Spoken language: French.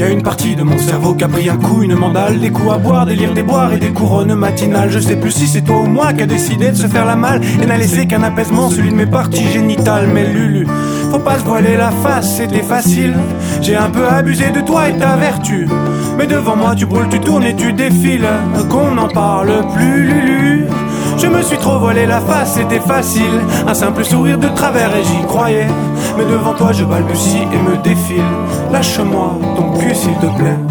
Y a une partie de mon cerveau qui a pris un coup, une mandale, des coups à boire, des lires, des boires et des couronnes matinales. Je sais plus si c'est toi ou moi qui a décidé de se faire la malle et n'a laissé qu'un apaisement, celui de mes parties génitales. Mais Lulu, faut pas se voiler la face, c'était facile. J'ai un peu abusé de toi et ta vertu, mais devant moi tu brûles, tu tournes et tu défiles. Qu'on n'en parle plus, Lulu. Je me suis trop voilé la face, c'était facile. Un simple sourire de travers et j'y croyais. Mais devant toi je balbutie et me défile. Lâche-moi ton cul s'il te plaît.